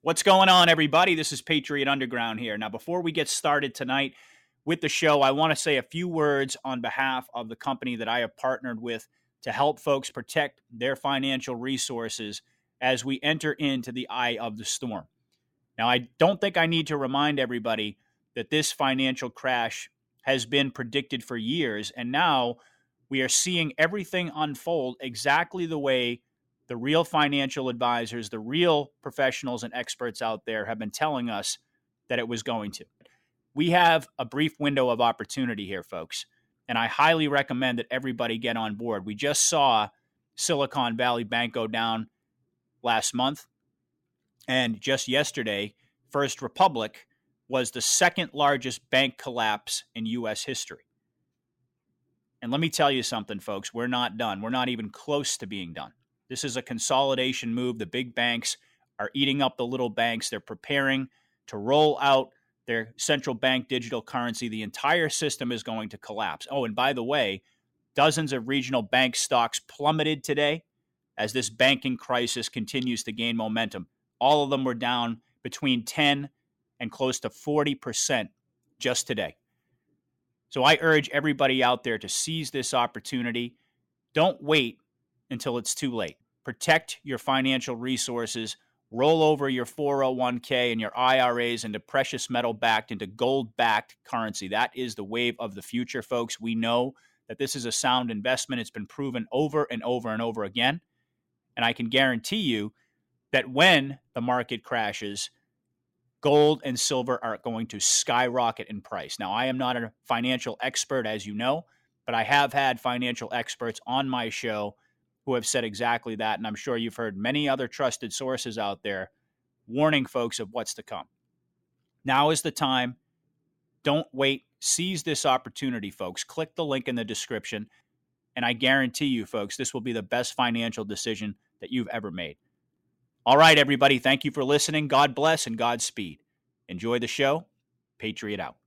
What's going on, everybody? This is Patriot Underground here. Now, before we get started tonight with the show, I want to say a few words on behalf of the company that I have partnered with to help folks protect their financial resources as we enter into the eye of the storm. Now, I don't think I need to remind everybody that this financial crash has been predicted for years, and now we are seeing everything unfold exactly the way the real financial advisors, the real professionals and experts out there have been telling us that it was going to. We have a brief window of opportunity here, folks, and I highly recommend that everybody get on board. We just saw Silicon Valley Bank go down last month, and just yesterday, First Republic was the second largest bank collapse in U.S. history. And let me tell you something, folks, we're not done. We're not even close to being done. This is a consolidation move. The big banks are eating up the little banks. They're preparing to roll out their central bank digital currency. The entire system is going to collapse. Oh, and by the way, dozens of regional bank stocks plummeted today as this banking crisis continues to gain momentum. All of them were down between 10 and close to 40% just today. So I urge everybody out there to seize this opportunity. Don't wait until it's too late. Protect your financial resources. Roll over your 401k and your IRAs into precious metal-backed, into gold-backed currency. That is the wave of the future, folks. We know that this is a sound investment. It's been proven over and over and over again. And I can guarantee you that when the market crashes, gold and silver are going to skyrocket in price. Now, I am not a financial expert, as you know, but I have had financial experts on my show who have said exactly that, and I'm sure you've heard many other trusted sources out there warning folks of what's to come. Now is the time. Don't wait. Seize this opportunity, folks. Click the link in the description, and I guarantee you, folks, this will be the best financial decision that you've ever made. All right, everybody, thank you for listening. God bless and Godspeed. Enjoy the show. Patriot out.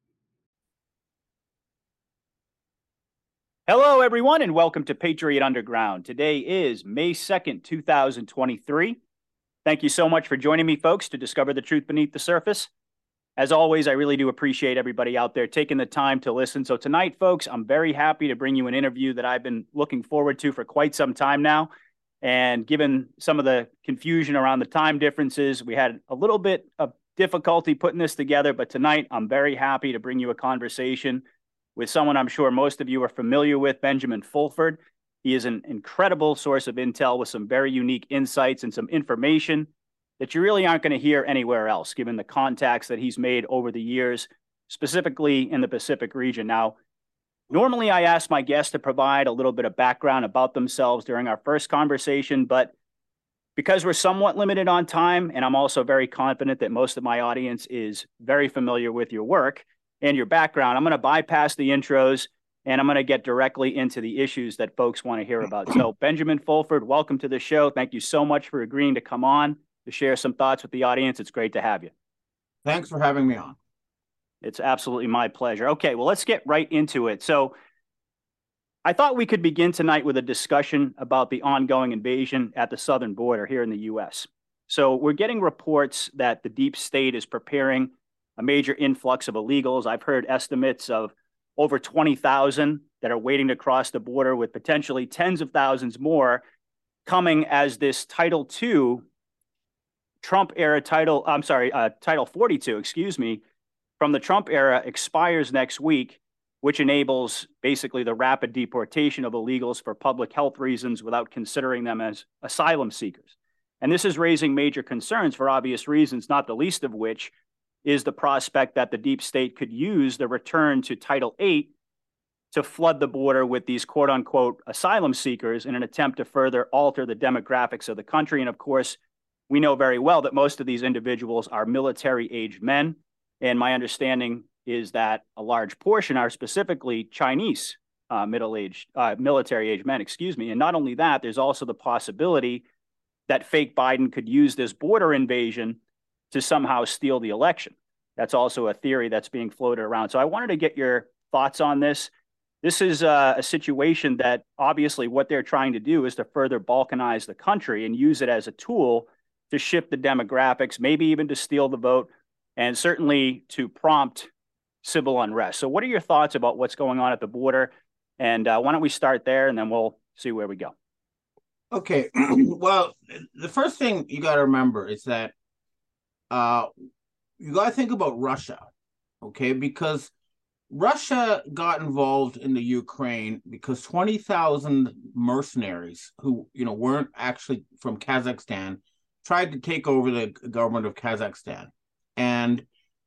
Hello, everyone, and welcome to Patriot Underground. Today is May 2nd, 2023. Thank you so much for joining me, folks, to discover the truth beneath the surface. As always, I really do appreciate everybody out there taking the time to listen. So tonight, folks, I'm very happy to bring you an interview that I've been looking forward to for quite some time now. And given some of the confusion around the time differences, we had a little bit of difficulty putting this together. But tonight, I'm very happy to bring you a conversation with someone I'm sure most of you are familiar with, Benjamin Fulford. He is an incredible source of intel with some very unique insights and some information that you really aren't going to hear anywhere else, given the contacts that he's made over the years, specifically in the Pacific region. Now, normally I ask my guests to provide a little bit of background about themselves during our first conversation, but because we're somewhat limited on time, and I'm also very confident that most of my audience is very familiar with your work and your background, I'm going to bypass the intros and I'm going to get directly into the issues that folks want to hear about. So Benjamin Fulford, welcome to the show. Thank you so much for agreeing to come on to share some thoughts with the audience. It's great to have you. Thanks for having me on. It's absolutely my pleasure. Okay, well, let's get right into it. So I thought we could begin tonight with a discussion about the ongoing invasion at the southern border here in the U.S. So we're getting reports that the deep state is preparing a major influx of illegals. I've heard estimates of over 20,000 that are waiting to cross the border, with potentially tens of thousands more coming as this Title II, Title 42, from the Trump era expires next week, which enables basically the rapid deportation of illegals for public health reasons without considering them as asylum seekers. And this is raising major concerns for obvious reasons, not the least of which is the prospect that the deep state could use the return to Title VIII to flood the border with these quote-unquote asylum seekers in an attempt to further alter the demographics of the country. And of course, we know very well that most of these individuals are military-aged men. And my understanding is that a large portion are specifically Chinese military-aged men, And not only that, there's also the possibility that fake Biden could use this border invasion to somehow steal the election. That's also a theory that's being floated around. So I wanted to get your thoughts on this. This is a situation that obviously what they're trying to do is to further balkanize the country and use it as a tool to shift the demographics, maybe even to steal the vote, and certainly to prompt civil unrest. So, what are your thoughts about what's going on at the border? And why don't we start there, and then we'll see where we go. Okay. Well, the first thing you got to remember is that you got to think about Russia, okay? Because Russia got involved in the Ukraine because 20,000 mercenaries who, weren't actually from Kazakhstan tried to take over the government of Kazakhstan. And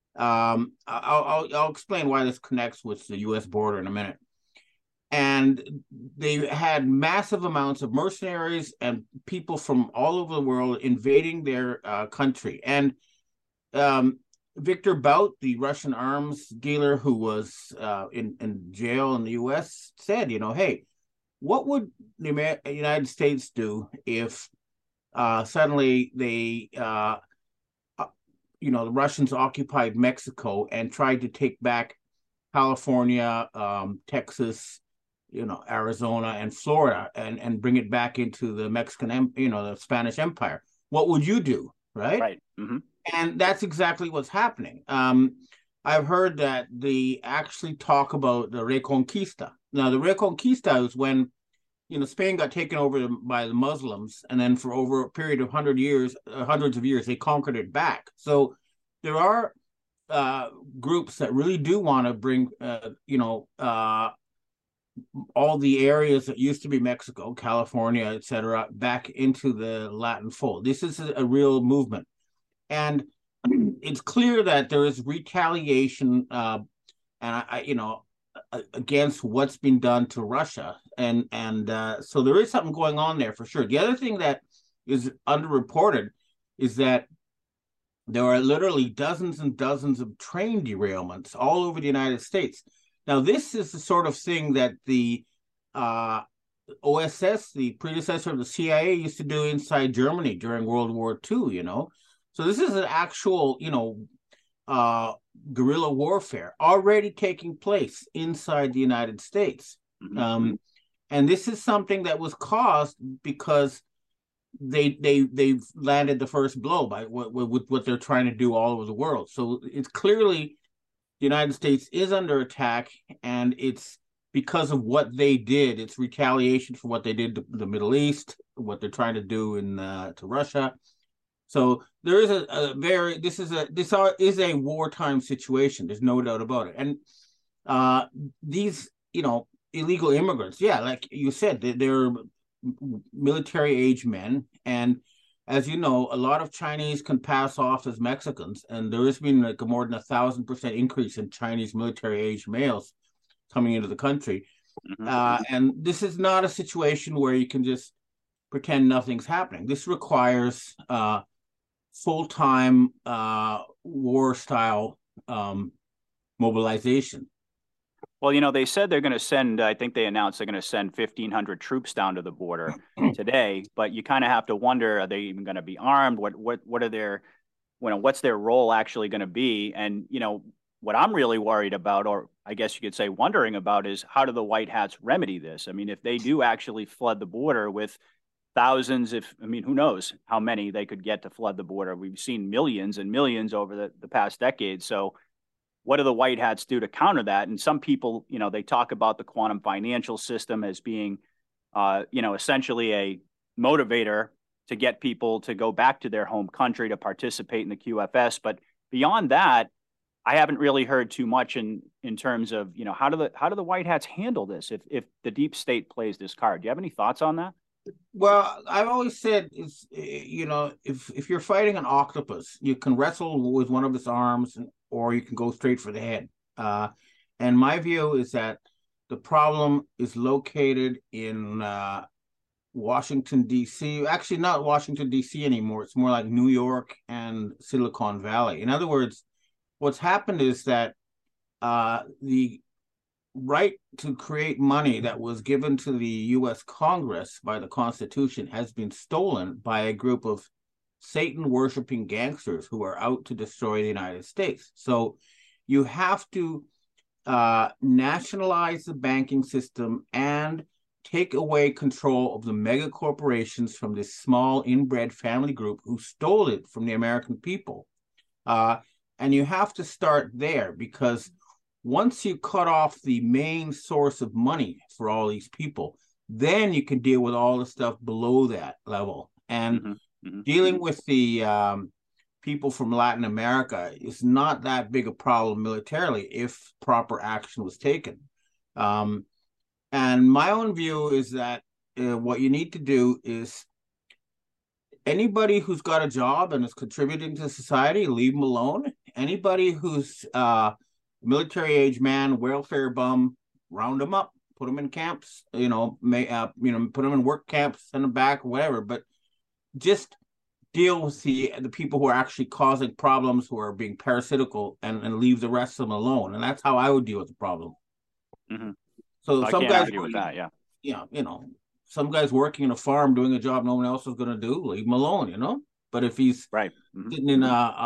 I'll explain why this connects with the U.S. border in a minute. And they had massive amounts of mercenaries and people from all over the world invading their country. And Victor Bout, the Russian arms dealer who was in jail in the U.S., said, hey, what would the United States do if suddenly they, the Russians occupied Mexico and tried to take back California, Texas, Arizona and Florida and bring it back into the Mexican, the Spanish Empire? What would you do? Right. Right. Mm-hmm. And that's exactly what's happening. I've heard that they actually talk about the Reconquista. Now, the Reconquista is when, Spain got taken over by the Muslims, and then for over a period of hundreds of years, they conquered it back. So there are groups that really do want to bring, all the areas that used to be Mexico, California, etc., back into the Latin fold. This is a real movement. And it's clear that there is retaliation against what's been done to Russia. And so there is something going on there for sure. The other thing that is underreported is that there are literally dozens and dozens of train derailments all over the United States. Now, this is the sort of thing that the OSS, the predecessor of the CIA, used to do inside Germany during World War II, So this is an actual, guerrilla warfare already taking place inside the United States. Mm-hmm. And this is something that was caused because they've landed the first blow by what they're trying to do all over the world. So it's clearly the United States is under attack, and it's because of what they did. It's retaliation for what they did to the Middle East, what they're trying to do to Russia. So there is this is a wartime situation. There's no doubt about it. And these, illegal immigrants, yeah, like you said, they're military age men. And as you know, a lot of Chinese can pass off as Mexicans, and there has been like more than 1,000% increase in Chinese military age males coming into the country. Mm-hmm. And this is not a situation where you can just pretend nothing's happening. This requires full-time war-style mobilization. Well, they said they're going to send, I think they announced they're going to send 1,500 troops down to the border today, but you kind of have to wonder, are they even going to be armed? What are their, what's their role actually going to be? And, what I'm really worried about, or I guess you could say wondering about, is how do the White Hats remedy this? I mean, if they do actually flood the border with thousands, who knows how many they could get to flood the border? We've seen millions and millions over the past decade. So what do the White Hats do to counter that? And some people, they talk about the quantum financial system as being, essentially a motivator to get people to go back to their home country to participate in the QFS. But beyond that, I haven't really heard too much in terms of, how do the White Hats handle this if the deep state plays this card? Do you have any thoughts on that? Well, I've always said, if you're fighting an octopus, you can wrestle with one of its arms, or you can go straight for the head. And my view is that the problem is located in Washington, D.C. Actually, not Washington, D.C. anymore. It's more like New York and Silicon Valley. In other words, what's happened is that the right to create money that was given to the U.S. Congress by the Constitution has been stolen by a group of Satan-worshiping gangsters who are out to destroy the United States. So you have to nationalize the banking system and take away control of the mega corporations from this small inbred family group who stole it from the American people. And you have to start there, because once you cut off the main source of money for all these people, then you can deal with all the stuff below that level. And dealing with the people from Latin America is not that big a problem militarily if proper action was taken. And my own view is that what you need to do is, anybody who's got a job and is contributing to society, leave them alone. Anybody who's military age man, welfare bum, round them up, put them in camps, put them in work camps, send them back, whatever. But just deal with the people who are actually causing problems, who are being parasitical, and leave the rest of them alone. And that's how I would deal with the problem. So I some can't guys argue with that, yeah. Some guy's working in a farm doing a job no one else is going to do, leave him alone, But if he's sitting in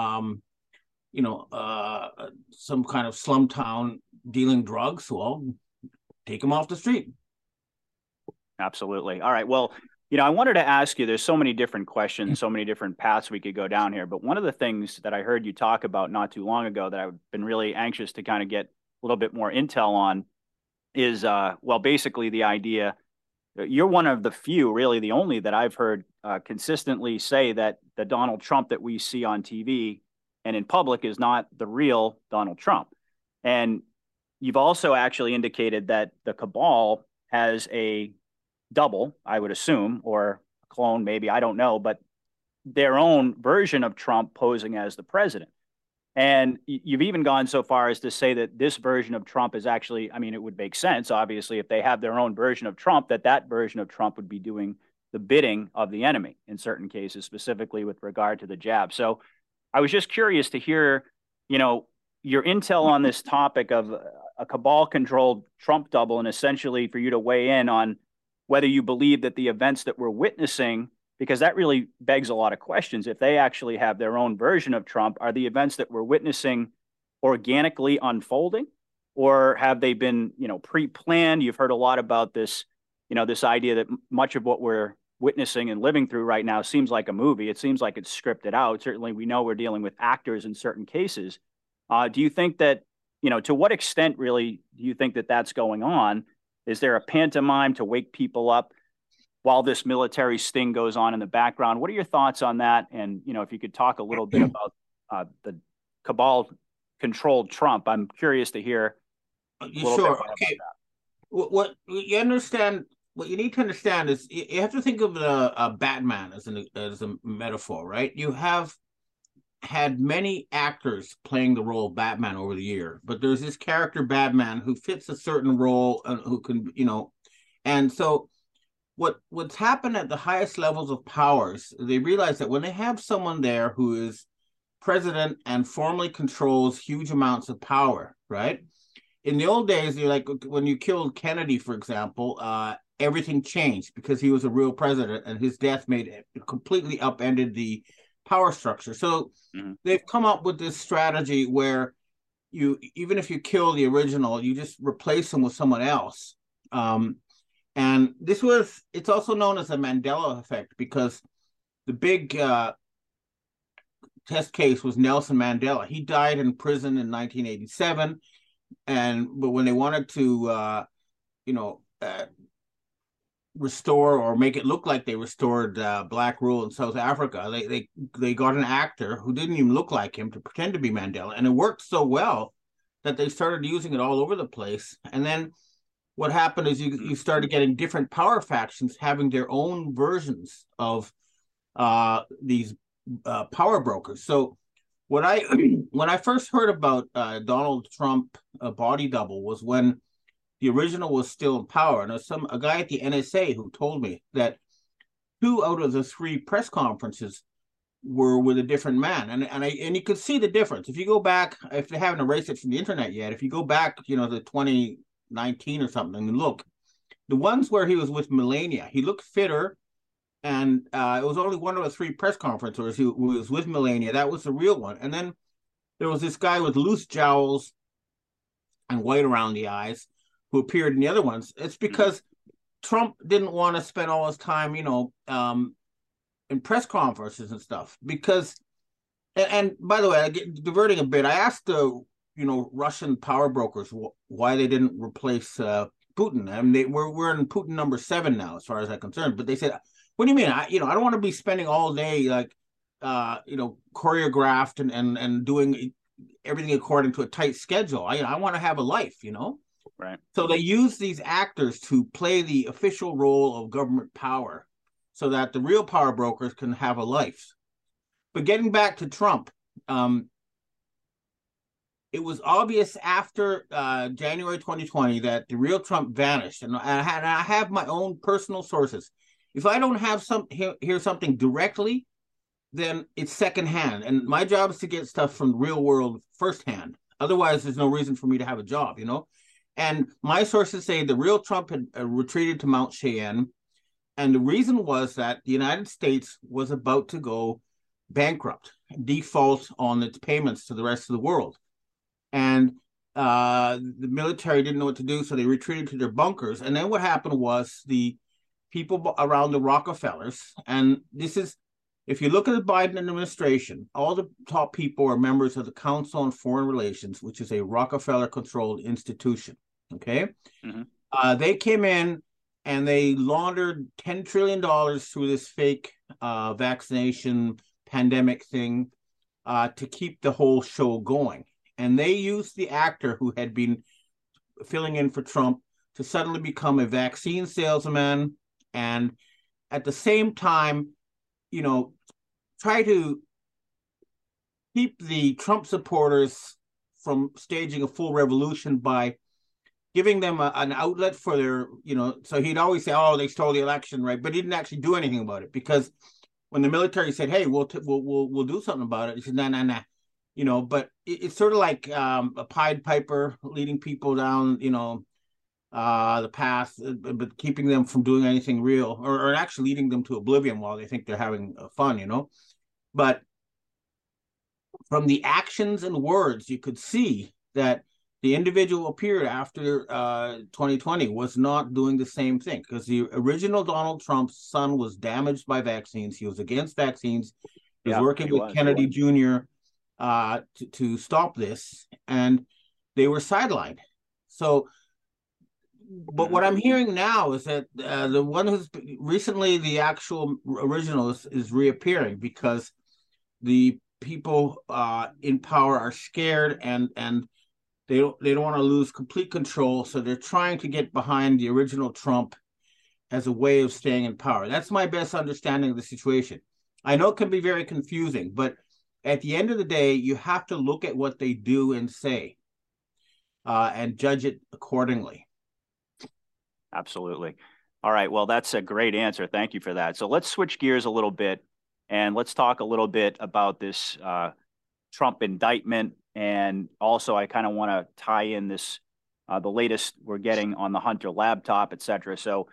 some kind of slum town dealing drugs, well, take him off the street. Absolutely. All right. Well, I wanted to ask you, there's so many different questions, so many different paths we could go down here. But one of the things that I heard you talk about not too long ago that I've been really anxious to kind of get a little bit more intel on is, basically the idea. You're one of the few, really the only, that I've heard consistently say that the Donald Trump that we see on TV and in public is not the real Donald Trump. And you've also actually indicated that the cabal has a double, I would assume, or a clone, maybe, I don't know, but their own version of Trump posing as the president. And you've even gone so far as to say that this version of Trump is actually, it would make sense, obviously, if they have their own version of Trump, that version of Trump would be doing the bidding of the enemy in certain cases, specifically with regard to the jab. So I was just curious to hear, your intel on this topic of a cabal-controlled Trump double, and essentially for you to weigh in on whether you believe that the events that we're witnessing, because that really begs a lot of questions. If they actually have their own version of Trump, are the events that we're witnessing organically unfolding, or have they been, pre-planned? You've heard a lot about this, this idea that much of what we're witnessing and living through right now seems like a movie. It seems like it's scripted out. Certainly, we know we're dealing with actors in certain cases. Do you think that, to what extent really do you think that that's going on? Is there a pantomime to wake people up while this military sting goes on in the background? What are your thoughts on that? And, if you could talk a little bit about the cabal-controlled Trump, I'm curious to hear a little bit more about that. What you need to understand is you have to think of a Batman as a metaphor, right? You have had many actors playing the role of Batman over the year, but there's this character Batman who fits a certain role and who can, and so what's happened at the highest levels of powers, they realize that when they have someone there who is president and formally controls huge amounts of power, right? In the old days, you're like, when you killed Kennedy, for example, everything changed because he was a real president, and his death completely upended the power structure. So they've come up with this strategy where even if you kill the original, you just replace him with someone else. And it's also known as the Mandela effect, because the big test case was Nelson Mandela. He died in prison in 1987. But when they wanted to, restore or make it look like they restored black rule in South Africa, they got an actor who didn't even look like him to pretend to be Mandela, and it worked so well that they started using it all over the place. And then what happened is you started getting different power factions having their own versions of these power brokers. So when I first heard about Donald Trump body double was when the original was still in power. And there's a guy at the NSA who told me that 2 out of the 3 press conferences were with a different man. And you could see the difference. If you go back, if they haven't erased it from the internet yet, if you go back, to 2019 or something and look, the ones where he was with Melania, he looked fitter. And it was only 1 of the 3 press conferences who was with Melania. That was the real one. And then there was this guy with loose jowls and white around the eyes who appeared in the other ones. It's because Trump didn't want to spend all his time, in press conferences and stuff because, and by the way, I get diverting a bit. I asked the Russian power brokers why they didn't replace Putin. I mean, we're in Putin number 7 now, as far as I'm concerned. But they said, "What do you mean? I don't want to be spending all day like, choreographed and doing everything according to a tight schedule. I want to have a life, Right. So they use these actors to play the official role of government power so that the real power brokers can have a life. But getting back to Trump, it was obvious after January 2020 that the real Trump vanished. And I have my own personal sources. If I don't have hear something directly, then it's secondhand. And my job is to get stuff from the real world firsthand. Otherwise, there's no reason for me to have a job, And my sources say the real Trump had retreated to Mount Cheyenne. And the reason was that the United States was about to go bankrupt, default on its payments to the rest of the world. And the military didn't know what to do, so they retreated to their bunkers. And then what happened was the people around the Rockefellers, and this is, if you look at the Biden administration, all the top people are members of the Council on Foreign Relations, which is a Rockefeller-controlled institution, okay? Mm-hmm. They came in and they laundered $10 trillion through this fake vaccination pandemic thing to keep the whole show going. And they used the actor who had been filling in for Trump to suddenly become a vaccine salesman and at the same time, try to keep the Trump supporters from staging a full revolution by giving them an outlet for their, so he'd always say, oh, they stole the election, right? But he didn't actually do anything about it because when the military said, hey, we'll do something about it, he said, nah. But it's sort of like a Pied Piper leading people down, the path, but keeping them from doing anything real or actually leading them to oblivion while they think they're having fun, But from the actions and words, you could see that the individual appeared after 2020 was not doing the same thing because the original Donald Trump's son was damaged by vaccines. He was against vaccines. He was working with Kennedy Jr. To stop this, and they were sidelined. So, but what I'm hearing now is that the one who's recently the actual original is reappearing because the people in power are scared and they don't want to lose complete control, so they're trying to get behind the original Trump as a way of staying in power. That's my best understanding of the situation. I know it can be very confusing, but at the end of the day, you have to look at what they do and say and judge it accordingly. Absolutely. All right. Well, that's a great answer. Thank you for that. So let's switch gears a little bit and let's talk a little bit about this Trump indictment. And also, I kind of want to tie in this, the latest we're getting on the Hunter laptop, et cetera. So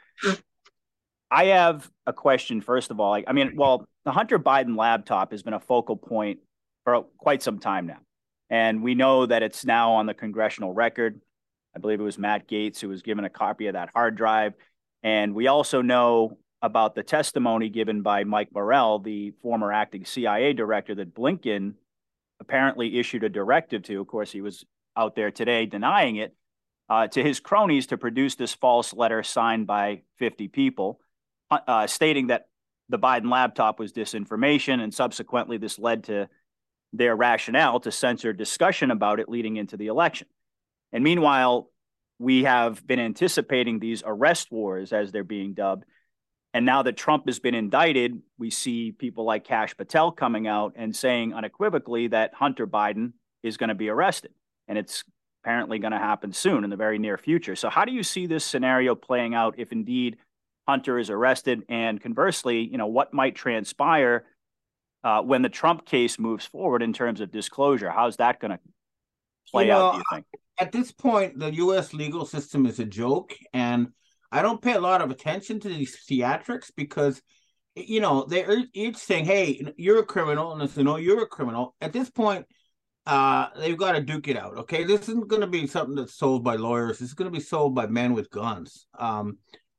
I have a question, first of all. The Hunter Biden laptop has been a focal point for quite some time now. And we know that it's now on the congressional record. I believe it was Matt Gaetz who was given a copy of that hard drive. And we also know about the testimony given by Mike Morrell, the former acting CIA director, that Blinken apparently issued a directive to. Of course, he was out there today denying it, to his cronies to produce this false letter signed by 50 people, stating that the Biden laptop was disinformation. And subsequently, this led to their rationale to censor discussion about it leading into the election. And meanwhile, we have been anticipating these arrest wars, as they're being dubbed. And now that Trump has been indicted, we see people like Kash Patel coming out and saying unequivocally that Hunter Biden is going to be arrested. And it's apparently going to happen soon in the very near future. So how do you see this scenario playing out if indeed Hunter is arrested? And conversely, what might transpire when the Trump case moves forward in terms of disclosure? How's that going to play out, do you think? At this point, the U.S. legal system is a joke, and I don't pay a lot of attention to these theatrics because, they're each saying, hey, you're a criminal, and they know you're a criminal. At this point, they've got to duke it out, okay? This isn't going to be something that's sold by lawyers. This is going to be sold by men with guns.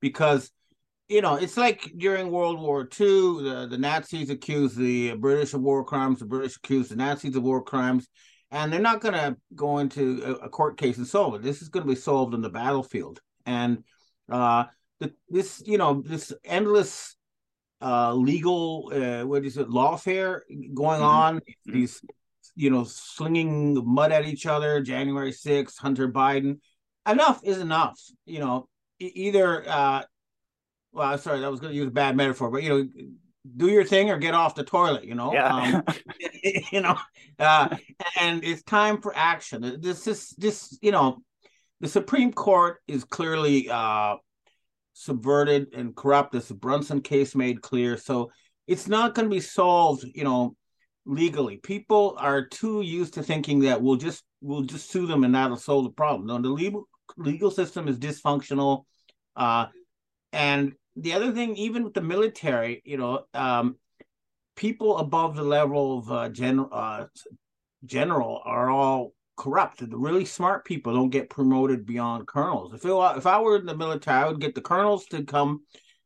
because it's like during World War II, the Nazis accused the British of war crimes, the British accused the Nazis of war crimes, and they're not going to go into a court case and solve it. This is going to be solved on the battlefield, and this endless legal lawfare going on. These slinging mud at each other. January 6th, Hunter Biden. Enough is enough. Either. Well, sorry, I was going to use a bad metaphor, but do your thing or get off the toilet. Yeah. And it's time for action. The Supreme Court is clearly subverted and corrupt, as the Brunson case made clear. So it's not going to be solved, legally. People are too used to thinking that we'll just sue them and that'll solve the problem. No, the legal system is dysfunctional. And the other thing, even with the military, people above the level of general are all corrupt. The really smart people don't get promoted beyond colonels. If I were in the military, I would get the colonels to come,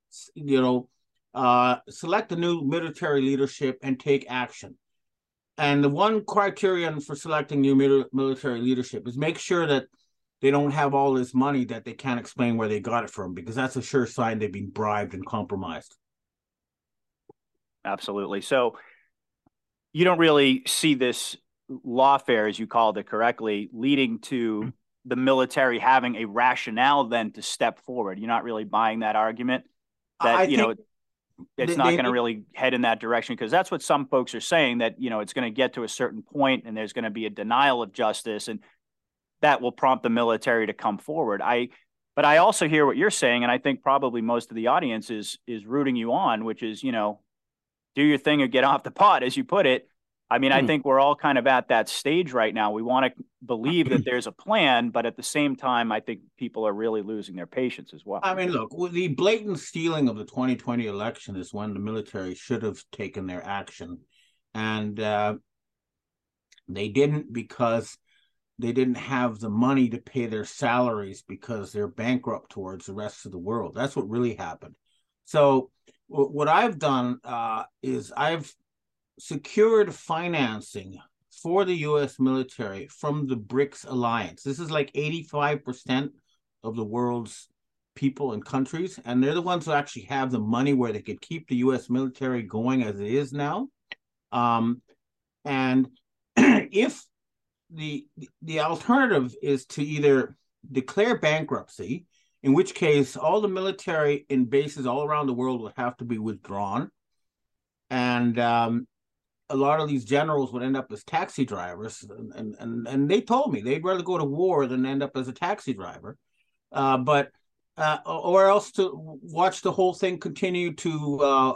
select a new military leadership and take action. And the one criterion for selecting new military leadership is make sure that they don't have all this money that they can't explain where they got it from, because that's a sure sign they've been bribed and compromised. Absolutely. So you don't really see this lawfare, as you called it correctly, leading to the military having a rationale then to step forward. You're not really buying that argument that, it's not going to really head in that direction, because that's what some folks are saying, that, it's going to get to a certain point and there's going to be a denial of justice, and that will prompt the military to come forward. But I also hear what you're saying, and I think probably most of the audience is rooting you on, which is, do your thing or get off the pot, as you put it. I mean, I think we're all kind of at that stage right now. We want to believe that there's a plan, but at the same time, I think people are really losing their patience as well. I mean, look, the blatant stealing of the 2020 election is when the military should have taken their action. And they didn't, because they didn't have the money to pay their salaries, because they're bankrupt towards the rest of the world. That's what really happened. So what I've done is I've secured financing for the U.S. military from the BRICS alliance. This is like 85% of the world's people and countries, and they're the ones who actually have the money where they could keep the U.S. military going as it is now. And if the alternative is to either declare bankruptcy, in which case all the military in bases all around the world would have to be withdrawn, and a lot of these generals would end up as taxi drivers, and they told me they'd rather go to war than end up as a taxi driver, or else to watch the whole thing continue to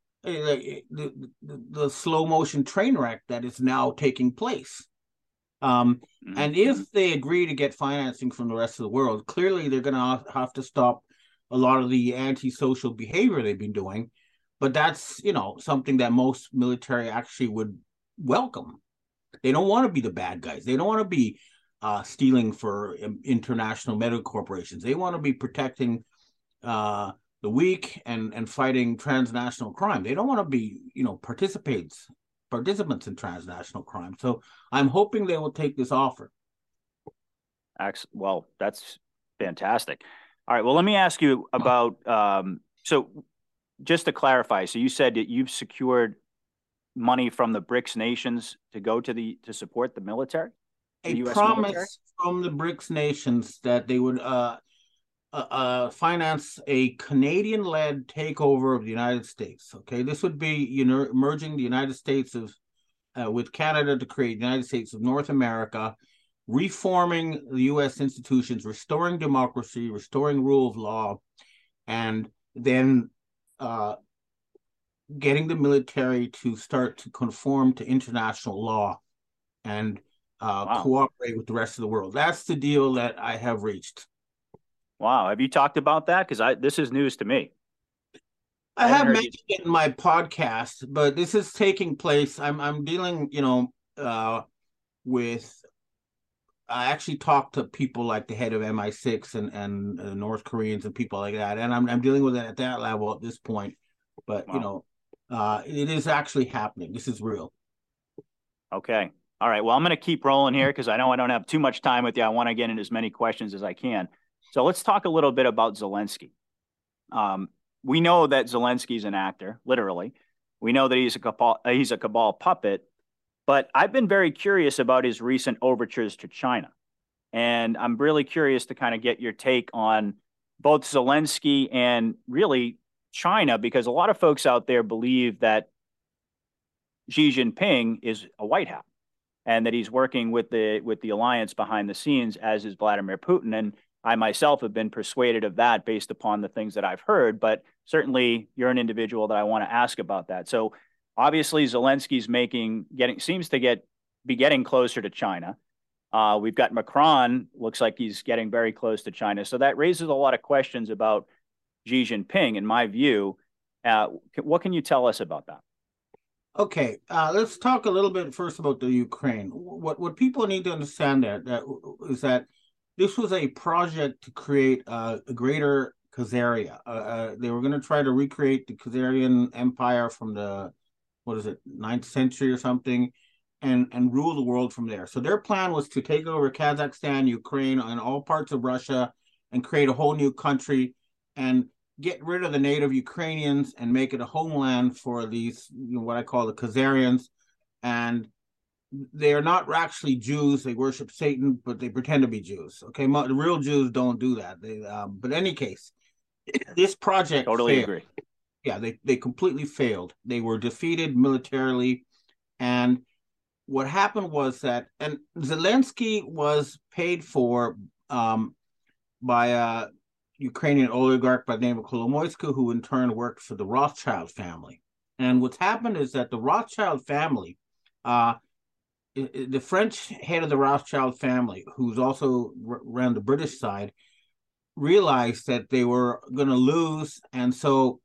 the slow motion train wreck that is now taking place. And if they agree to get financing from the rest of the world, clearly they're going to have to stop a lot of the antisocial behavior they've been doing. But that's, something that most military actually would welcome. They don't want to be the bad guys. They don't want to be stealing for international medical corporations. They want to be protecting the weak and fighting transnational crime. They don't want to be, participants in transnational crime. So I'm hoping they will take this offer. Well, that's fantastic. All right. Well, let me ask you about, so just to clarify, so you said that you've secured money from the BRICS nations to go to support the military? A promise from the BRICS nations that they would finance a Canadian-led takeover of the United States. Okay, this would be merging the United States with Canada to create the United States of North America, reforming the U.S. institutions, restoring democracy, restoring rule of law, and then getting the military to start to conform to international law and cooperate with the rest of the world. That's the deal that I have reached. Wow. Have you talked about that? Because this is news to me. I have mentioned it in my podcast, but this is taking place. I'm dealing, with I actually talked to people like the head of MI6 and North Koreans and people like that, and I'm dealing with it at that level at this point. But Wow. it is actually happening. This is real. Okay. All right. Well, I'm going to keep rolling here because I know I don't have too much time with you. I want to get in as many questions as I can. So let's talk a little bit about Zelensky. Um, we know that Zelensky's an actor, literally. We know that he's a cabal puppet, but I've been very curious about his recent overtures to China. And I'm really curious to kind of get your take on both Zelensky and really China, because a lot of folks out there believe that Xi Jinping is a white hat and that he's working with the alliance behind the scenes, as is Vladimir Putin. And I myself have been persuaded of that based upon the things that I've heard. But certainly, you're an individual that I want to ask about that. So obviously, Zelensky's seems to be getting closer to China. We've got Macron, looks like he's getting very close to China. So that raises a lot of questions about Xi Jinping, in my view. What can you tell us about that? Okay, let's talk a little bit first about the Ukraine. What people need to understand that is that this was a project to create a greater Khazaria. They were going to try to recreate the Khazarian Empire from the what is it, ninth century or something, and rule the world from there. So their plan was to take over Kazakhstan, Ukraine, and all parts of Russia, and create a whole new country and get rid of the native Ukrainians and make it a homeland for these, what I call the Khazarians. And they are not actually Jews. They worship Satan, but they pretend to be Jews. Okay, the real Jews don't do that. But in any case, this project Totally failed. agree. Yeah, they completely failed. They were defeated militarily, and what happened was that, and Zelensky was paid for by a Ukrainian oligarch by the name of Kolomoisky, who in turn worked for the Rothschild family. And what's happened is that the Rothschild family, the French head of the Rothschild family, who's also ran the British side, realized that they were going to lose, and so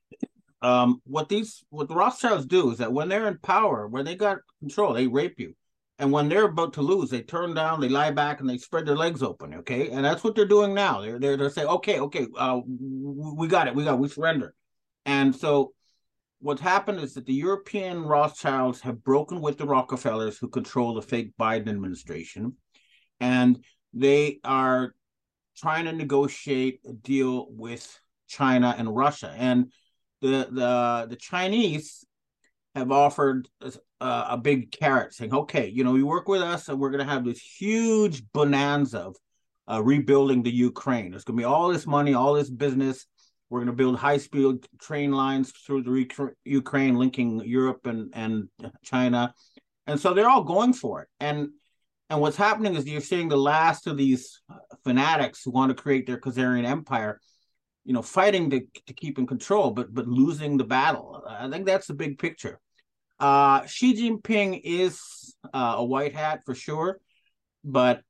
what the Rothschilds do is that when they're in power, when they got control, they rape you, and when they're about to lose, they turn down, they lie back, and they spread their legs open. Okay, and that's what they're doing now. They're saying, okay, we got it, we surrender, and so what's happened is that the European Rothschilds have broken with the Rockefellers, who control the fake Biden administration, and they are trying to negotiate a deal with China and Russia, and the Chinese have offered a big carrot, saying, "Okay, you work with us, and we're going to have this huge bonanza of rebuilding the Ukraine. There's going to be all this money, all this business. We're going to build high-speed train lines through the Ukraine, linking Europe and China." And so they're all going for it. And what's happening is you're seeing the last of these fanatics who want to create their Khazarian empire, fighting to keep in control, but losing the battle. I think that's the big picture. Xi Jinping is a white hat for sure, but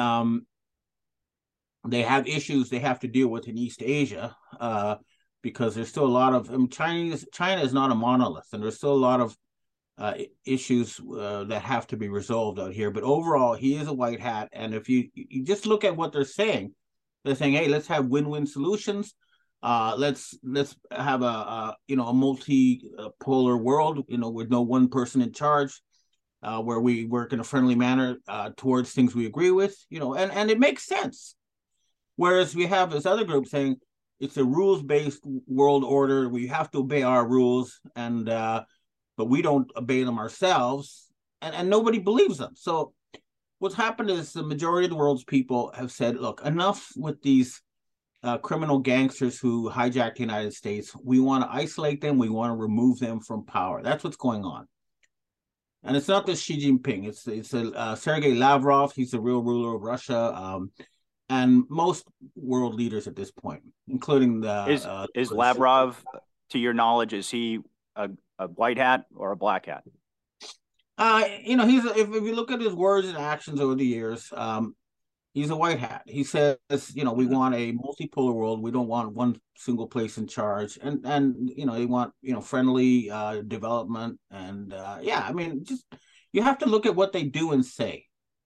they have issues they have to deal with in East Asia because there's still a lot of China is not a monolith, and there's still a lot of issues that have to be resolved out here. But overall, he is a white hat, and if you just look at what they're saying, "Hey, let's have win-win solutions. Let's have a multi-polar world, with no one person in charge, where we work in a friendly manner towards things we agree with, and it makes sense." Whereas we have this other group saying it's a rules-based world order. We have to obey our rules, and but we don't obey them ourselves, and nobody believes them. So what's happened is the majority of the world's people have said, "Look, enough with these criminal gangsters who hijacked the United States. We want to isolate them. We want to remove them from power." That's what's going on. And it's not just Xi Jinping. It's Sergei Lavrov. He's the real ruler of Russia, and most world leaders at this point, including is Lavrov, to your knowledge, is he a white hat or a black hat? He's if you look at his words and actions over the years, he's a white hat. He says, we want a multipolar world. We don't want one single place in charge, and they want friendly development, and just you have to look at what they do and say.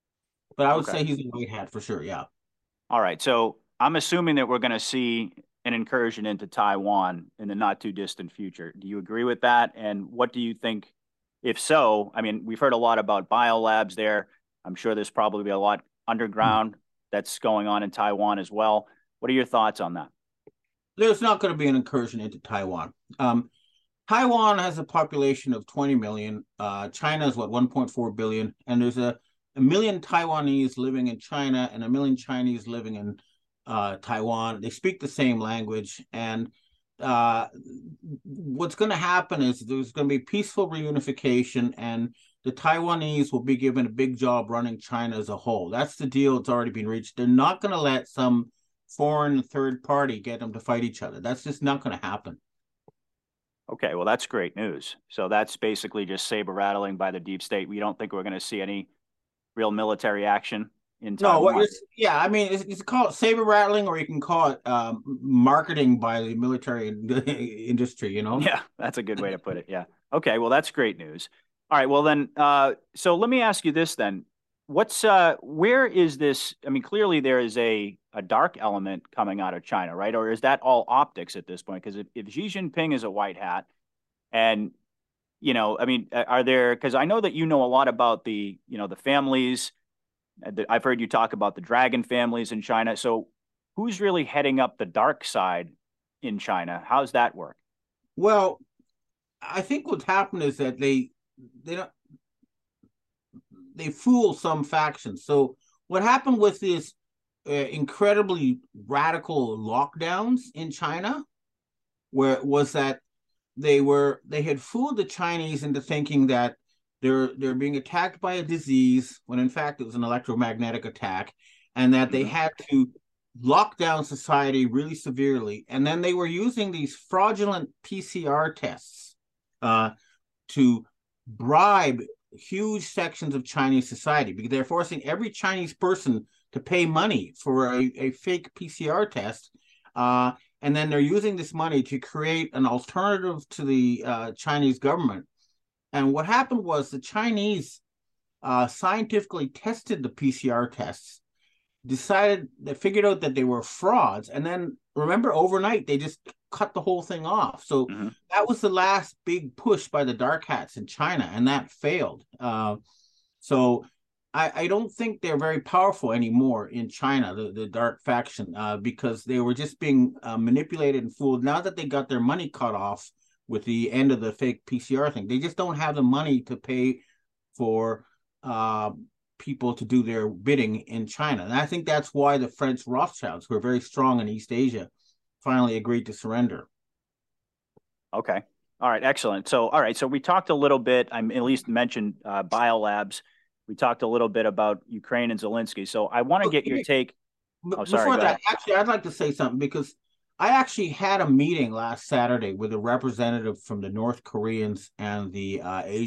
but I would Okay. say he's a white hat for sure. Yeah. All right. So I'm assuming that we're going to see an incursion into Taiwan in the not too distant future. Do you agree with that? And what do you think? If so, I mean, we've heard a lot about biolabs there. I'm sure there's probably a lot underground that's going on in Taiwan as well. What are your thoughts on that? There's not going to be an incursion into Taiwan. Taiwan has a population of 20 million. China is what, 1.4 billion, and there's a million Taiwanese living in China and a million Chinese living in Taiwan. They speak the same language, and uh, what's going to happen is there's going to be peaceful reunification, and the Taiwanese will be given a big job running China as a whole. That's the deal that's already been reached. They're not going to let some foreign third party get them to fight each other. That's just not going to happen. Okay, well, that's great news. So that's basically just saber rattling by the deep state. We don't think we're going to see any real military action in No, what Taiwan. you're, yeah, I mean, it's call it saber rattling, or you can call it marketing by the military industry. You know. Yeah, that's a good way to put it. Yeah. Okay, well, that's great news. All right, well then, so let me ask you this then. Where is this? I mean, clearly there is a dark element coming out of China, right? Or is that all optics at this point? Because if Xi Jinping is a white hat, and I mean, are there? Because I know that you know a lot about the families. I've heard you talk about the dragon families in China. So, who's really heading up the dark side in China? How's that work? Well, I think what's happened is that they don't they fool some factions. So what happened with this incredibly radical lockdowns in China, where was that they had fooled the Chinese into thinking that they're being attacked by a disease when in fact it was an electromagnetic attack, and that they Hmm. had to lock down society really severely, and then they were using these fraudulent PCR tests to bribe huge sections of Chinese society because they're forcing every Chinese person to pay money for a fake PCR test. And then they're using this money to create an alternative to the Chinese government. And what happened was the Chinese scientifically tested the PCR tests, they figured out that they were frauds, and then remember overnight they just cut the whole thing off. So Hmm. that was the last big push by the dark hats in China, and that failed. So I don't think they're very powerful anymore in China, the dark faction, because they were just being manipulated and fooled. Now that they got their money cut off with the end of the fake PCR thing, they just don't have the money to pay for uh, people to do their bidding in China. And I think that's why the French Rothschilds, who are very strong in East Asia, finally agreed to surrender. Okay. All right. Excellent. So, all right. So we talked a little bit. I'm at least mentioned biolabs. We talked a little bit about Ukraine and Zelensky. So I want to But get your take. Oh, sorry. before Go ahead. that, actually, I'd like to say something because I actually had a meeting last Saturday with a representative from the North Koreans and the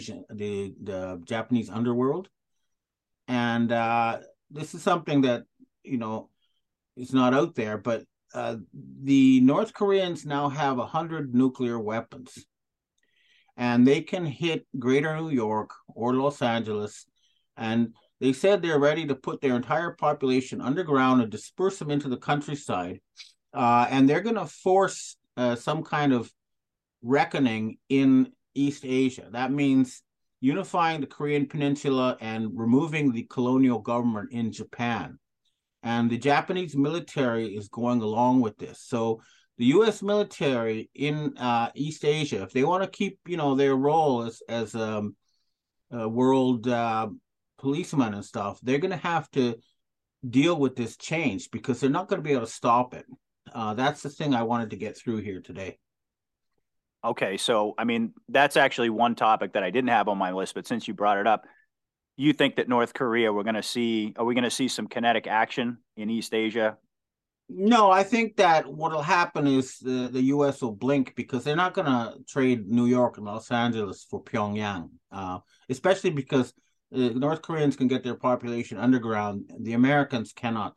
the Japanese underworld, and this is something that you know is not out there, but the North Koreans now have 100 nuclear weapons, and they can hit Greater New York or Los Angeles, and they said they're ready to put their entire population underground and disperse them into the countryside, and they're going to force some kind of reckoning in East Asia. That means unifying the Korean Peninsula and removing the colonial government in Japan. And the Japanese military is going along with this. So the U.S. military in East Asia, if they want to keep, their role as a world policeman and stuff, they're going to have to deal with this change because they're not going to be able to stop it. That's the thing I wanted to get through here today. Okay. So, I mean, that's actually one topic that I didn't have on my list, but since you brought it up, you think that North Korea, are we going to see some kinetic action in East Asia? No, I think that what'll happen is the U.S. will blink because they're not going to trade New York and Los Angeles for Pyongyang, especially because North Koreans can get their population underground. The Americans cannot.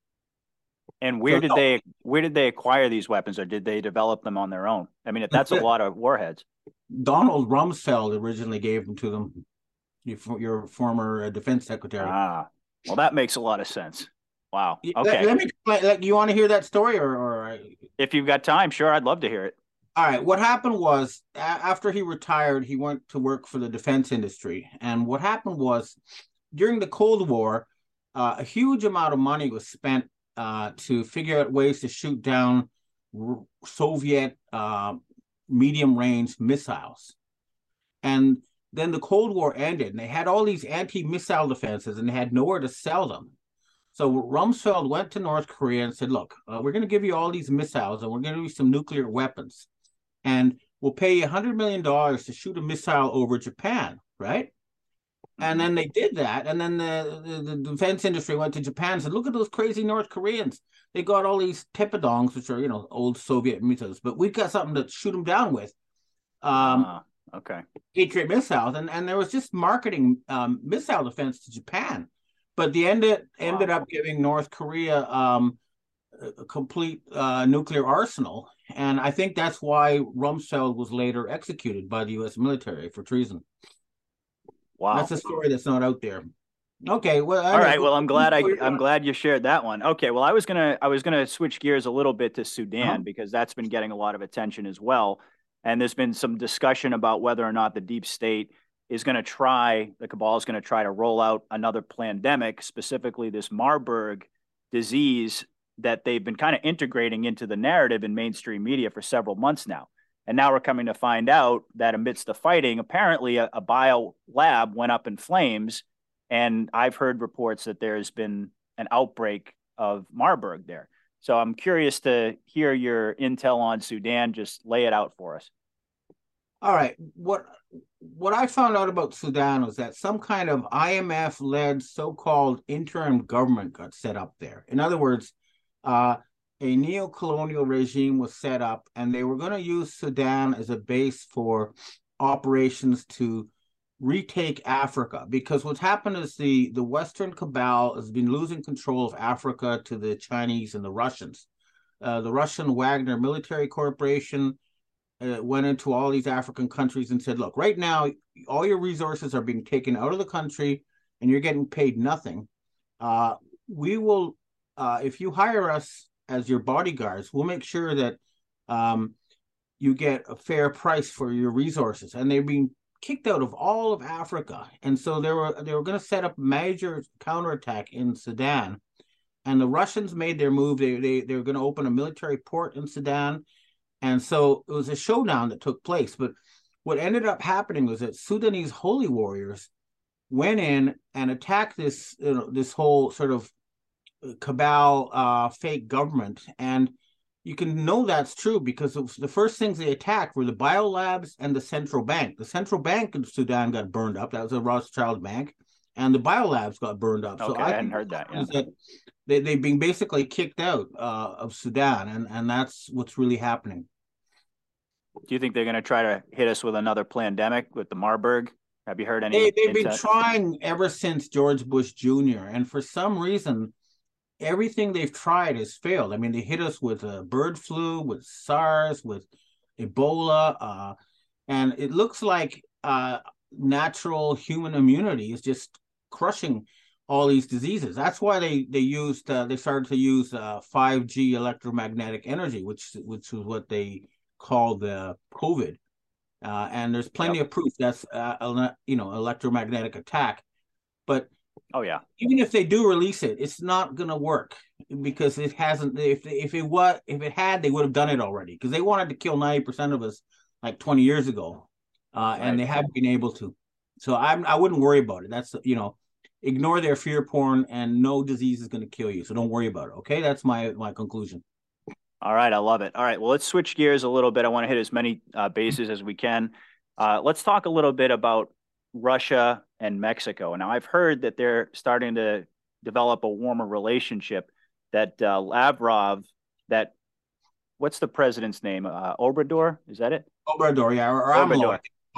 And So no, where did they acquire these weapons, or did they develop them on their own? I mean, that's a lot of warheads. Donald Rumsfeld originally gave them to them, your former defense secretary. Ah. Well, that makes a lot of sense. Wow. Let, Okay. let me explain. Like, you want to hear that story, or If you've got time, sure, I'd love to hear it. all right? What happened was after he retired, he went to work for the defense industry, and what happened was during the Cold War, a huge amount of money was spent to figure out ways to shoot down Soviet medium range missiles. And then the Cold War ended, and they had all these anti missile defenses, and they had nowhere to sell them. So Rumsfeld went to North Korea and said, "Look, we're going to give you all these missiles, and we're going to give you some nuclear weapons, and we'll pay you $100 million to shoot a missile over Japan, right?" And then they did that. And then the defense industry went to Japan and said, "Look at those crazy North Koreans. They got all these Tepidongs, which are, old Soviet missiles, but we've got something to shoot them down with." Ah, okay. Patriot missiles. And there was just marketing missile defense to Japan. But the ended up giving North Korea a complete nuclear arsenal. And I think that's why Rumsfeld was later executed by the U.S. military for treason. Wow. That's a story that's not out there. Okay, well, all right. Well, I'm glad you shared that one. Okay. Well, I was gonna switch gears a little bit to Sudan because that's been getting a lot of attention as well. And there's been some discussion about whether or not the deep state the cabal is going to try to roll out another pandemic, specifically this Marburg disease that they've been kind of integrating into the narrative in mainstream media for several months now. And now we're coming to find out that amidst the fighting, apparently a bio lab went up in flames. And I've heard reports that there's been an outbreak of Marburg there. So I'm curious to hear your intel on Sudan. Just lay it out for us. All right. What I found out about Sudan was that some kind of IMF-led so-called interim government got set up there. In other words, a neo-colonial regime was set up, and they were going to use Sudan as a base for operations to retake Africa. Because what's happened is the Western cabal has been losing control of Africa to the Chinese and the Russians. The Russian Wagner Military Corporation went into all these African countries and said, "Look, right now, all your resources are being taken out of the country, and you're getting paid nothing. We will, if you hire us as your bodyguards, we'll make sure that you get a fair price for your resources." And they're being kicked out of all of Africa, and so they were going to set up a major counterattack in Sudan. And the Russians made their move. They were going to open a military port in Sudan. And so it was a showdown that took place. But what ended up happening was that Sudanese holy warriors went in and attacked this whole sort of cabal fake government. And you can know that's true because the first things they attacked were the biolabs and the central bank. The central bank in Sudan got burned up. That was a Rothschild bank. And the biolabs got burned up. Okay, so I hadn't heard that. Yeah. that they've been basically kicked out of Sudan, and that's what's really happening. Do you think they're going to try to hit us with another pandemic with the Marburg? Have you heard any? They've been trying ever since George Bush Jr., and for some reason, everything they've tried has failed. I mean, they hit us with bird flu, with SARS, with Ebola, and it looks like natural human immunity is just crushing all these diseases. That's why they started to use 5G electromagnetic energy, which was what they call the COVID. And there's plenty of proof that's electromagnetic attack. But oh yeah, even if they do release it, it's not going to work because it hasn't. If it had, they would have done it already because they wanted to kill 90% of us like 20 years ago, and they haven't been able to. So I wouldn't worry about it. That's ignore their fear porn, and no disease is going to kill you. So don't worry about it. Okay, that's my conclusion. All right, I love it. All right, well, let's switch gears a little bit. I want to hit as many bases as we can. Let's talk a little bit about Russia and Mexico. Now, I've heard that they're starting to develop a warmer relationship. That Lavrov, what's the president's name? Obrador, is that it? Obrador, yeah, or Obrador.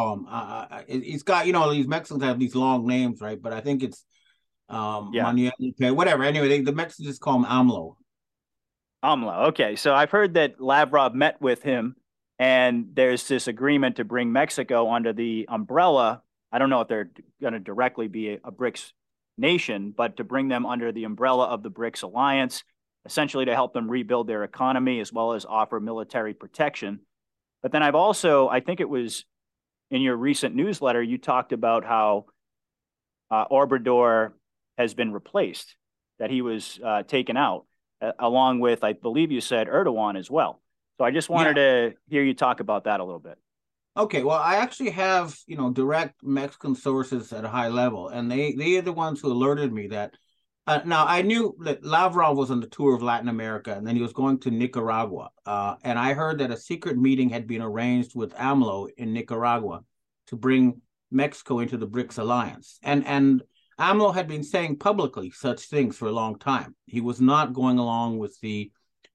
He's got these Mexicans have these long names, right? But I think it's Manuel, whatever. Anyway, the Mexicans just call him AMLO. AMLO. Okay, so I've heard that Lavrov met with him, and there's this agreement to bring Mexico under the umbrella. I don't know if they're going to directly be a BRICS nation, but to bring them under the umbrella of the BRICS alliance, essentially to help them rebuild their economy as well as offer military protection. But then I think it was in your recent newsletter, you talked about how Obrador has been replaced, that he was taken out, along with, I believe you said, Erdogan as well. So I just wanted to hear you talk about that a little bit. Okay, well, I actually have, direct Mexican sources at a high level, and they are the ones who alerted me that. Now, I knew that Lavrov was on the tour of Latin America, and then he was going to Nicaragua. And I heard that a secret meeting had been arranged with AMLO in Nicaragua to bring Mexico into the BRICS alliance. And AMLO had been saying publicly such things for a long time. He was not going along with the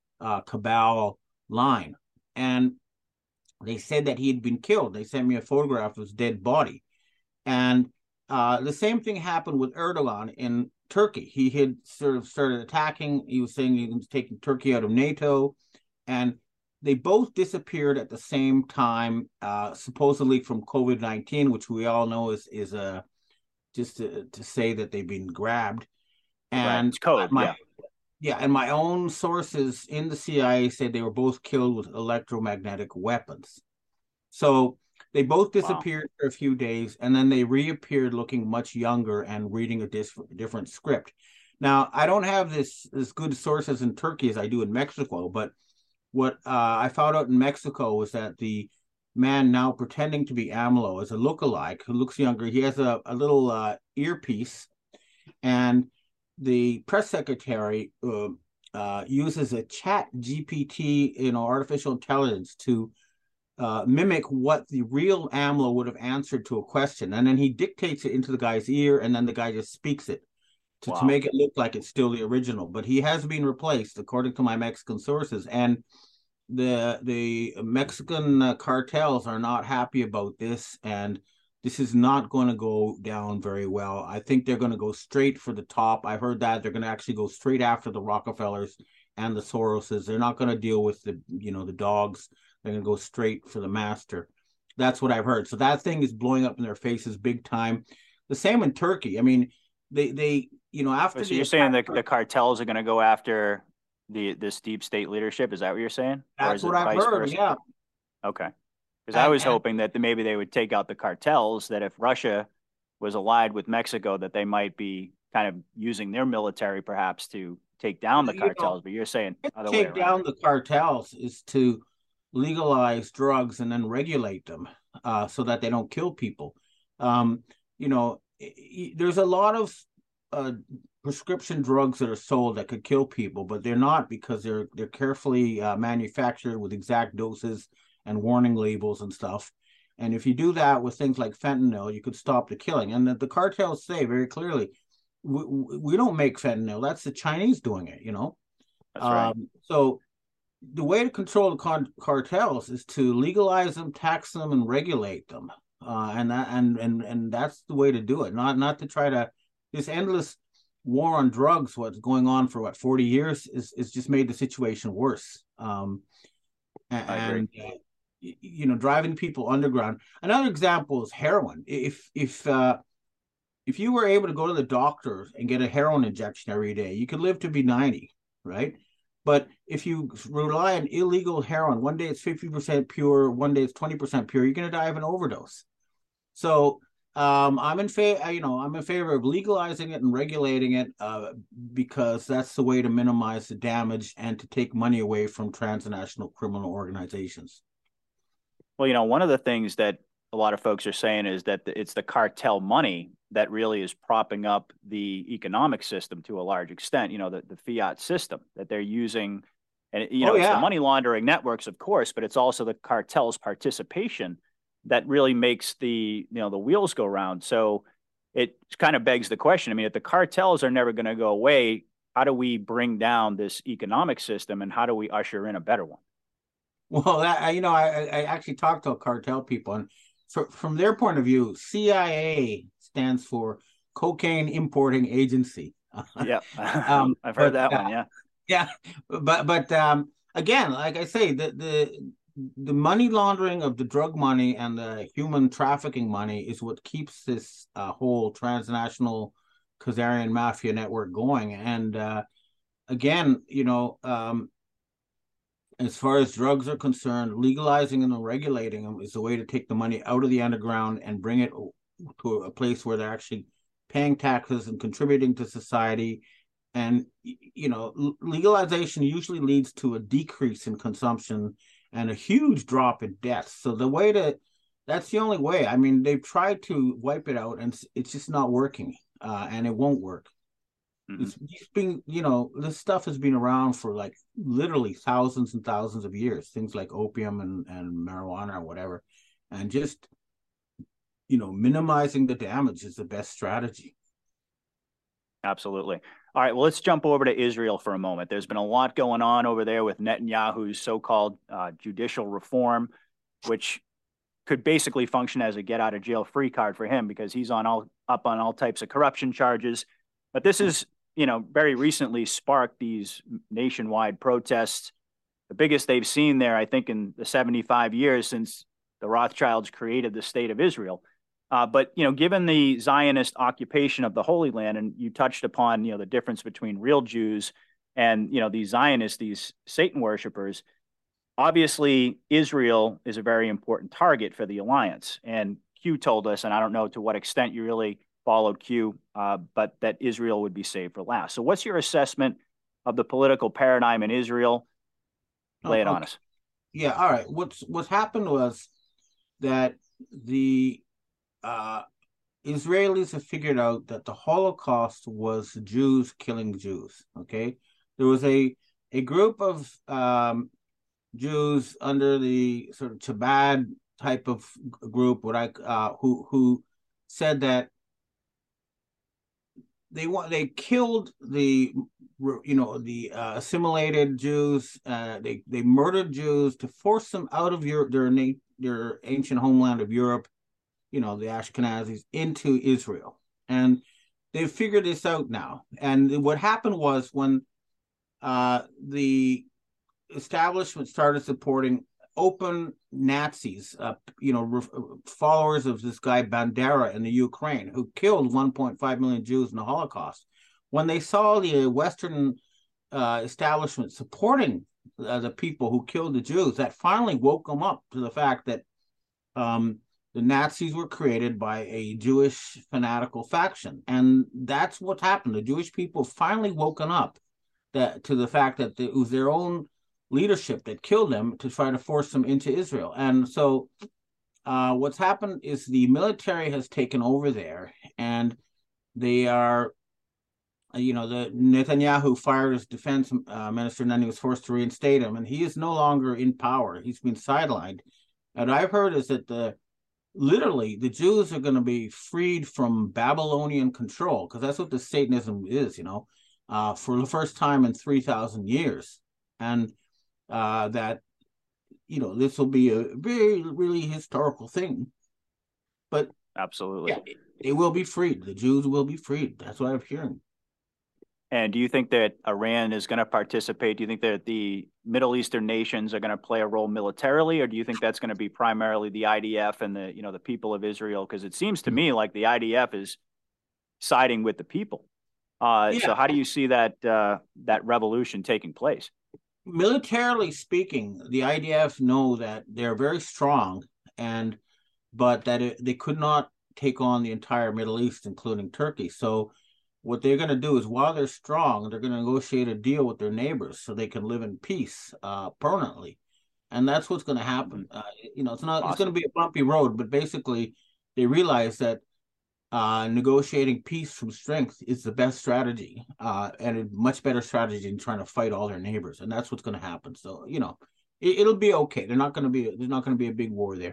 cabal line. And they said that he had been killed. They sent me a photograph of his dead body. And the same thing happened with Erdogan in Turkey. He had sort of started attacking. He was saying he was taking Turkey out of NATO. And they both disappeared at the same time, supposedly from COVID-19, which we all know is just to say that they've been grabbed. And right. It's code, and my own sources in the CIA said they were both killed with electromagnetic weapons. So they both disappeared for a few days, and then they reappeared looking much younger and reading a different script. Now, I don't have this as good sources in Turkey as I do in Mexico, but what I found out in Mexico was that the man now pretending to be AMLO is a lookalike who looks younger. He has a little earpiece, and the press secretary uses a chat GPT, artificial intelligence to mimic what the real AMLO would have answered to a question. And then he dictates it into the guy's ear, and then the guy just speaks it to make it look like it's still the original. But he has been replaced, according to my Mexican sources. And the Mexican cartels are not happy about this, and this is not going to go down very well. I think they're going to go straight for the top. I've heard that they're going to actually go straight after the Rockefellers and the Soroses. They're not going to deal with the dogs. They're going to go straight for the master. That's what I've heard. So that thing is blowing up in their faces big time. The same in Turkey. I mean, they after. So you're saying the cartels are going to go after this deep state leadership? Is that what you're saying? That's what I've heard. Versa? Yeah. Okay. Because I was hoping that maybe they would take out the cartels, that if Russia was allied with Mexico, that they might be kind of using their military perhaps to take down the cartels. But you're saying other way around. Take down the cartels is to legalize drugs and then regulate them so that they don't kill people. There's a lot of prescription drugs that are sold that could kill people, but they're not, because they're carefully manufactured with exact doses and warning labels and stuff. And if you do that with things like fentanyl, you could stop the killing. And the cartels say very clearly, we don't make fentanyl. That's the Chinese doing it, That's right. So the way to control the cartels is to legalize them, tax them, and regulate them. And that's the way to do it. Not to try to, this endless war on drugs, what's going on for 40 years is just made the situation worse. Driving people underground. Another example is heroin. If you were able to go to the doctor and get a heroin injection every day, you could live to be 90, right? But if you rely on illegal heroin, one day it's 50% pure, one day it's 20% pure, you're going to die of an overdose. So I'm in favor of legalizing it and regulating it because that's the way to minimize the damage and to take money away from transnational criminal organizations. Well, one of the things that a lot of folks are saying is that it's the cartel money that really is propping up the economic system to a large extent, the fiat system that they're using. And, it's the money laundering networks, of course, but it's also the cartel's participation that really makes the wheels go round. So it kind of begs the question. I mean, if the cartels are never going to go away, how do we bring down this economic system, and how do we usher in a better one? Well, I actually talked to cartel people, and from their point of view, CIA stands for Cocaine Importing Agency. Yeah, I've heard that one. Yeah, yeah, but again, like I say, the money laundering of the drug money and the human trafficking money is what keeps this whole transnational Khazarian mafia network going. And again, as far as drugs are concerned, legalizing them and regulating them is the way to take the money out of the underground and bring it to a place where they're actually paying taxes and contributing to society. And legalization usually leads to a decrease in consumption and a huge drop in deaths. So that's the only way. I mean, they've tried to wipe it out, and it's just not working, and it won't work. It's been, this stuff has been around for like literally thousands and thousands of years, things like opium and marijuana or whatever. And just, minimizing the damage is the best strategy. Absolutely. All right, well, let's jump over to Israel for a moment. There's been a lot going on over there with Netanyahu's so-called judicial reform, which could basically function as a get-out-of-jail-free card for him because he's up on all types of corruption charges. But this is, very recently sparked these nationwide protests, the biggest they've seen there, I think, in the 75 years since the Rothschilds created the state of Israel. But given the Zionist occupation of the Holy Land, and you touched upon, the difference between real Jews and, these Zionists, these Satan worshipers, obviously Israel is a very important target for the alliance. And Q told us, and I don't know to what extent you really followed Q, but that Israel would be saved for last. So what's your assessment of the political paradigm in Israel? Lay it on us. Yeah, all right. What's happened was that the Israelis have figured out that the Holocaust was Jews killing Jews. Okay, there was a group of Jews under the sort of Chabad type of group, who said that they killed the assimilated Jews. They murdered Jews to force them out of their ancient homeland of Europe, the Ashkenazis, into Israel. And they've figured this out now. And what happened was when the establishment started supporting open Nazis, followers of this guy Bandera in the Ukraine, who killed 1.5 million Jews in the Holocaust. When they saw the Western establishment supporting the people who killed the Jews, that finally woke them up to the fact that the Nazis were created by a Jewish fanatical faction. And that's what happened. The Jewish people finally woken up to the fact that it was their own leadership that killed them to try to force them into Israel. And so what's happened is the military has taken over there, and they are, the Netanyahu fired his defense minister, and then he was forced to reinstate him, and he is no longer in power. He's been sidelined. And I've heard is that literally the Jews are going to be freed from Babylonian control, because that's what the Satanism is, for the first time in 3,000 years. And that this will be a very really historical thing. But absolutely, yeah, they will be freed. The Jews will be freed. That's what I'm hearing. And do you think that Iran is going to participate? Do you think that the Middle Eastern nations are going to play a role militarily, or do you think that's going to be primarily the IDF and the people of Israel? Because it seems to me like the IDF is siding with the people. So how do you see that revolution taking place? Militarily speaking, the IDF know that they're very strong, but that they could not take on the entire Middle East, including Turkey. So what they're going to do is, while they're strong, they're going to negotiate a deal with their neighbors so they can live in peace permanently. And that's what's going to happen. It's not. Awesome. It's going to be a bumpy road, but basically, they realize that negotiating peace from strength is the best strategy, and a much better strategy than trying to fight all their neighbors. And that's what's going to happen. So it'll be okay. There's not going to be a big war there.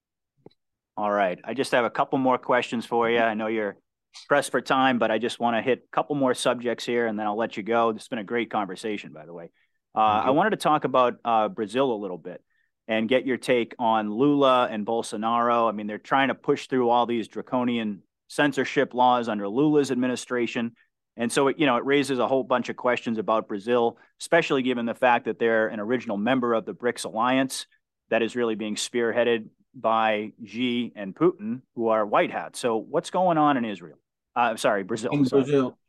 All right. I just have a couple more questions for you. I know you're pressed for time, but I just want to hit a couple more subjects here, and then I'll let you go. This has been a great conversation, by the way. I wanted to talk about Brazil a little bit and get your take on Lula and Bolsonaro. I mean, they're trying to push through all these draconian censorship laws under Lula's administration. And so, it raises a whole bunch of questions about Brazil, especially given the fact that they're an original member of the BRICS alliance that is really being spearheaded by Xi and Putin, who are white hats. So what's going on in Israel? Sorry, Brazil. in Sorry. Brazil.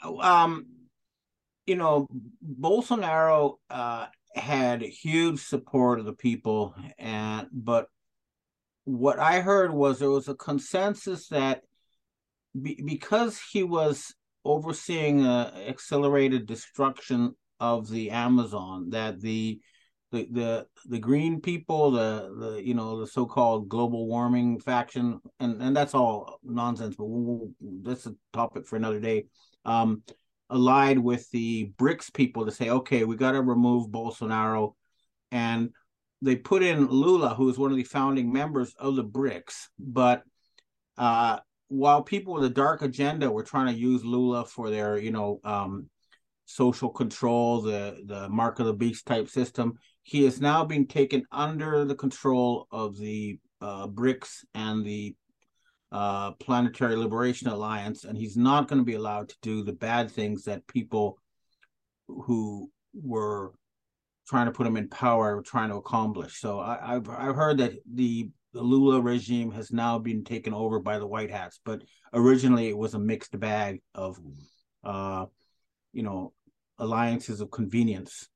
You know, Bolsonaro had huge support of the people, and but what I heard was there was a consensus that because he was overseeing accelerated destruction of the Amazon, that the green people, the the so-called global warming faction, and that's all nonsense, but that's a topic for another day. Um, Allied with the BRICS people to say, okay, we got to remove Bolsonaro, and they put in Lula, who is one of the founding members of the BRICS, but uh, while people with a dark agenda were trying to use Lula for their, social control, the mark of the beast type system, he is now being taken under the control of the BRICS and the Planetary Liberation Alliance, and he's not going to be allowed to do the bad things that people who were trying to put him in power were trying to accomplish. So I've heard that the Lula regime has now been taken over by the White Hats, but originally it was a mixed bag of, uh, you know, alliances of convenience.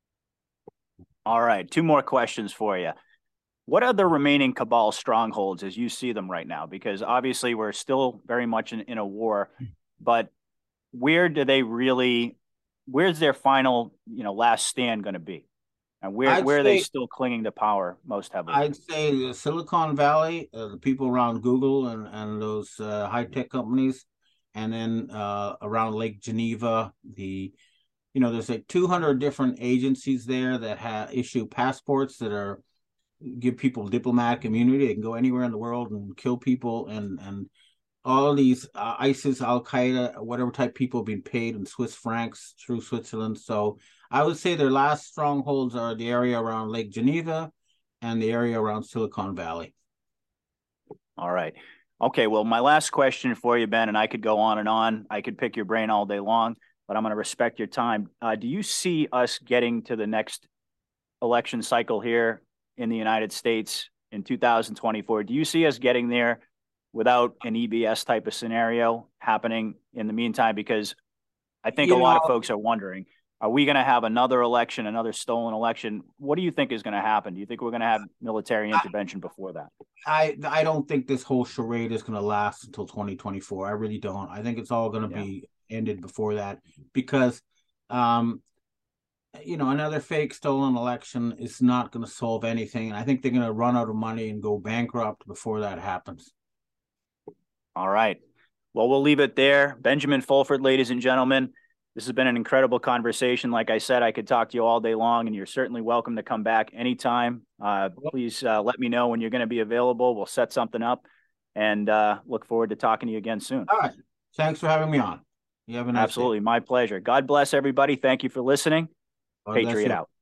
All right. Two more questions for you. What are the remaining cabal strongholds as you see them right now? Because obviously we're still very much in a war, but where do they really, where's their final, last stand going to be? And I'd where are they say still clinging to power most heavily? I'd say the Silicon Valley, the people around Google and those high tech companies, and then around Lake Geneva, there's like 200 different agencies there that issue passports that are give people diplomatic immunity. They can go anywhere in the world and kill people, and all of these ISIS, Al Qaeda, whatever type people being paid in Swiss francs through Switzerland. So I would say their last strongholds are the area around Lake Geneva and the area around Silicon Valley. All right. Okay. Well, my last question for you, Ben, and I could go on and on. I could pick your brain all day long, but I'm going to respect your time. Do you see us getting to the next election cycle here in the United States in 2024? Do you see us getting there without an EBS type of scenario happening in the meantime? Because I think a You lot of know, folks are wondering, are we going to have another election, another stolen election? What do you think is going to happen? Do you think we're going to have military intervention before that? I don't think this whole charade is going to last until 2024. I really don't. I think it's all going to Yeah. be ended before that because um another fake stolen election is not going to solve anything. And I think they're going to run out of money and go bankrupt before that happens. All right. Well, we'll leave it there. Benjamin Fulford, ladies and gentlemen, this has been an incredible conversation. Like I said, I could talk to you all day long, and you're certainly welcome to come back anytime. Please let me know when you're going to be available. We'll set something up and look forward to talking to you again soon. All right. Thanks for having me on. You have a nice day. Absolutely. My pleasure. God bless everybody. Thank you for listening. God bless Patriot you. out.